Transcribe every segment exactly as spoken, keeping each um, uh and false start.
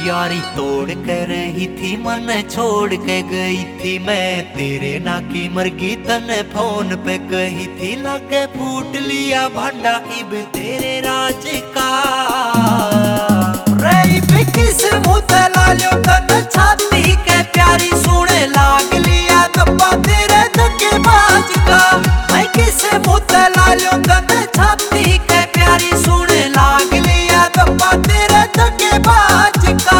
यारी तोड़ कर रही थी मन छोड़ के गई थी मैं तेरे ना की मरगी तने फोन पे कही थी लगे फूट लिया भांडा इब तेरे राज का रही किस मुँह तला लो तन छाती के प्यारी सुने लाग लिया दब्बा तेरे धक्के बाज का मैं किस मुँह तला लो तन छाती के प्यारी सुने लाग लिया दब्बा तेरे धक्के बाज का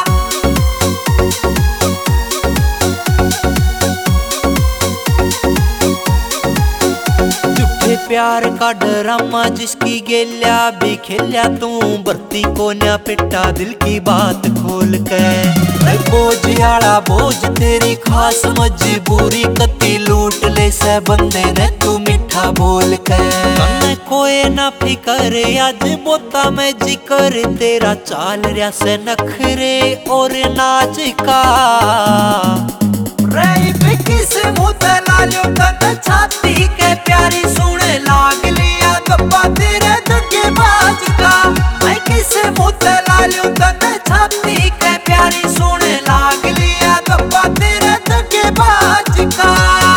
प्यार का ड्रामा जिसकी गेल्या भी खेल्या तू बरती को न्या पिटा दिल की बात खोल के बोझ आला बोझ तेरी खास मजबूरी कती लूट ले से बंदे ने तू मीठा बोल के मैं कोई ना फिकर आज बोता में जिक्र तेरा चाल रहा से नखरे और नाच का रे किस मुँह तला लो तन छाती के प्यारी सुने लाग लिया दब्बा तेरे धक्के बाज का मैं किस मुँह तला लो तन छाती के प्यारी सुने लाग लिया दब्बा तेरे धक्के बाज का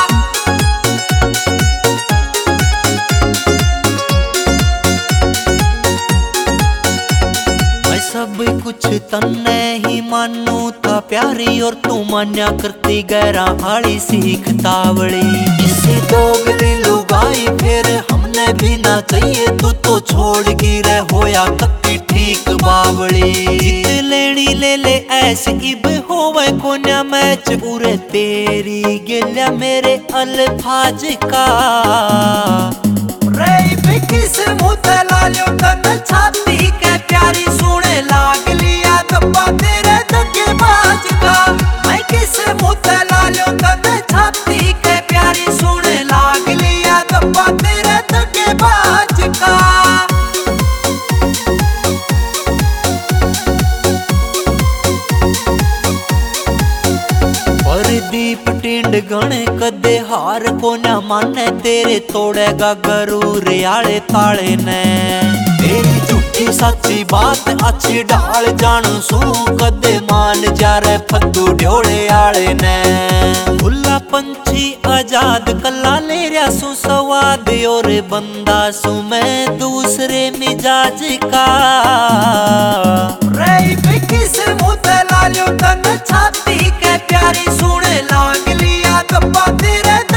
सब कुछ तन्ने ही मानू था प्यारी और तू मान्या करती गहरा हाड़ी सीख तावड़ी इसी दोगली लुगाई फिर हमने भी ना चाहिए तू तो छोड़ गिरे होया कत्ती ठीक बावड़ी जीत लेनी ले ले ऐसे इब होवे कोन्या मैच उरे तेरी गिल्या मेरे अल्फाज का रे किस मुँह तला लो तन छाती के प्यारी सुने लाग लिया दब्बा तेरे धक्के बाज का मैं किस मुँह तला लो तन छाती के प्यारी सुने लाग लिया दब्बा तेरे धक्के बाज का दीप टिंड गणे कदे हार को न माने तेरे तोड़ेगा गरूर आले ताले ने तेरी झूठी सच्ची बात अच्छी डाल जानू सू कदे मान जा रे फद्दू ढोले आले ने खुला पंछी आजाद कला ले रहा सू सवाद और बंदा सू मैं दूसरे मिजाज का रे किस मुँह तला लो तन छाती के प्यारी सुने लाग लिया दब्बा तेरे